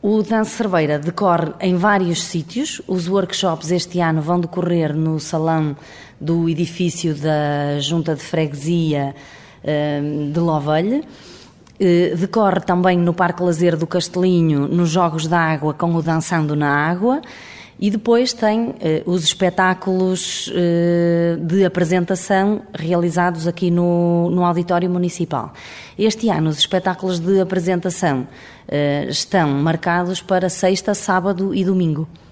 O Dança Cerveira decorre em vários sítios. Os workshops este ano vão decorrer no salão do edifício da Junta de Freguesia de Lovelhe. Decorre também no Parque Lazer do Castelinho, nos Jogos da Água, com o Dançando na Água. E depois tem os espetáculos de apresentação realizados aqui no Auditório Municipal. Este ano os espetáculos de apresentação estão marcados para sexta, sábado e domingo.